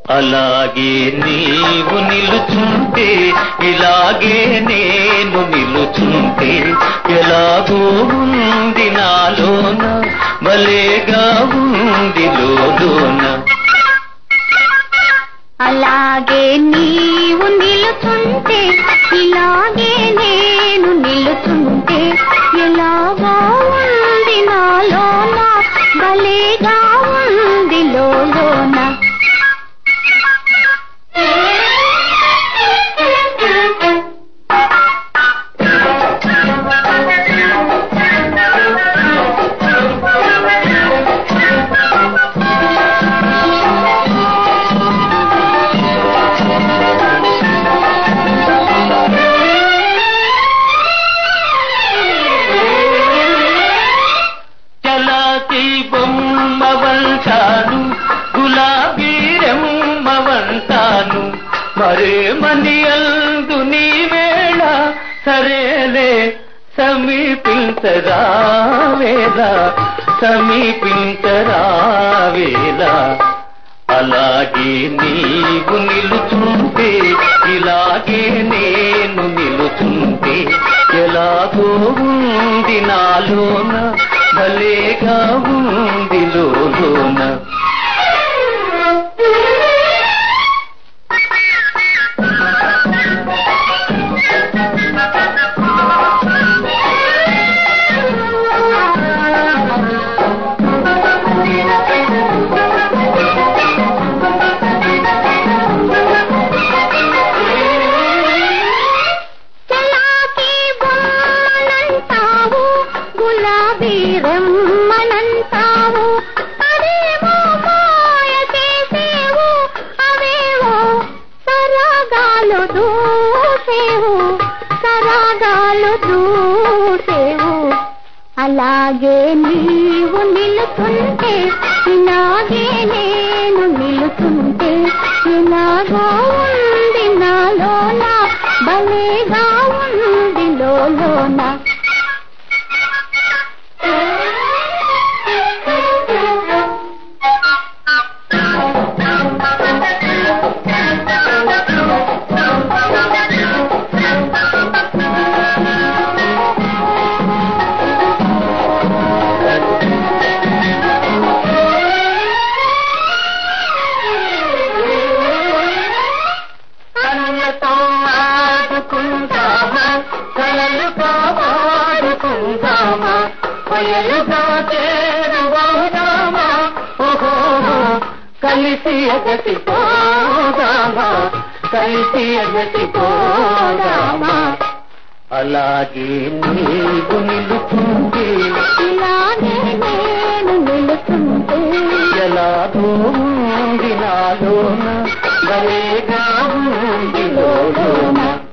అలాగే నీవు నిలుచుంటే ఇలాగే నేను నిలుచుంటే ఎలాగో ఉంది నాలోన భలేగా ఉంది లోలోన. అలాగే నీవు నిలుచుంటే ఇలాగే నేను నిలుచుంటే ఎలాగా ఉంది నాలోన భలేగా ఉంది లోలోన. బొమ్మవంటాను గులాబీ రెమ్మవంటాను మరేమని అందు నీ వేళ సరేలే సమీపించరావేలా సమీపించరావేలా. అలాగే నీవు నిలుచుంటే ఇలాగే నేను నిలుచుంటే ఎలాగో ఉంది నాలోన భలేగా ఉంది లోలోన. రమ్మనంటావు అదేమో మాయ చేసేవు అవేవో సరాగాలు దూసేవు సరాగాలు దూసేవు. అలాగే నీవు నిలుచుంటే ఇలాగే నేను నిలుచుంటే ఇలాగో ఉంది నాలోన భలేగా ఉంది లోలోన. కలిసి ఎగసిపోదామా కలిసి ఎగసిపోదామా. అలాగే నీవు నిలుచుంటే ఇలాగే నేను నిలుచుంటే ఎలాగో ఉంది నాలోన భలేగా ఉంది లోలోన.